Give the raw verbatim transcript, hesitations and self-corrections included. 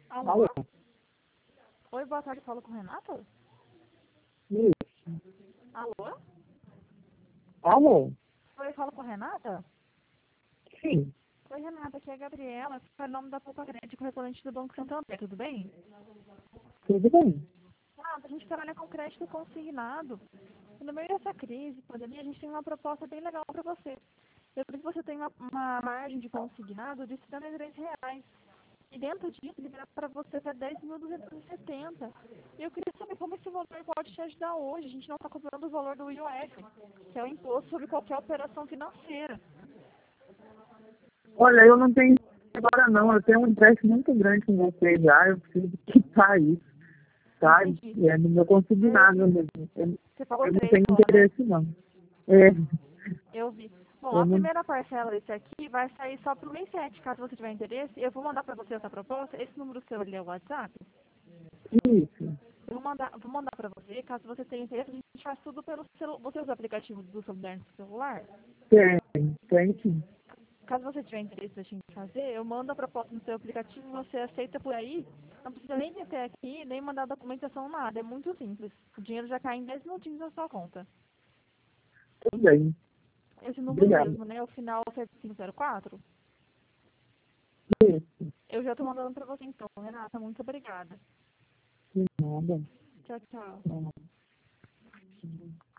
Alô? Alô? Oi, boa tarde, falo com Renata? Isso. Alô? Alô? Oi, falo com Renata? Sim, Oi, Renata, aqui é a Gabriela, que é o nome da Poupa Crédito, correspondente do Banco Santander, tudo bem? tudo bem. Ah, a gente trabalha com crédito consignado. E no meio dessa crise, pandemia, a gente tem uma proposta bem legal para você. Eu vi que você tem uma, uma margem de consignado de setenta e três reais. E dentro disso, libera para você até dez mil duzentos e setenta. E eu queria saber como esse valor pode te ajudar hoje. A gente não está cobrando o valor do I O F, que é o imposto sobre qualquer operação financeira. Olha, eu não tenho agora não, eu tenho um empréstimo muito grande com você já, eu preciso quitar isso, tá? Entendi. É no meu consignado mesmo. Eu, Você pagou eu não três tenho só, né? interesse não. É, Eu vi. Bom, eu a não. primeira parcela desse aqui vai sair só pro mês sete. Caso você tiver interesse, eu vou mandar para você essa proposta. Esse número seu ali é o WhatsApp. Isso. Eu vou mandar, vou mandar para você. Caso você tenha interesse, a gente faz tudo pelo celular. Você usa o aplicativo do celular no celular? Tem, tem sim. Caso você tiver interesse da gente fazer, eu mando a proposta no seu aplicativo, você aceita por aí. Não precisa nem vir até aqui, nem mandar documentação, nada. É muito simples. O dinheiro já cai em dez minutinhos na sua conta. Tudo bem. Esse número Obrigado. mesmo, né? O final sete cinco zero quatro. Isso. Eu já tô mandando pra você então, Renata. Muito obrigada. De nada. Tchau, tchau. Não.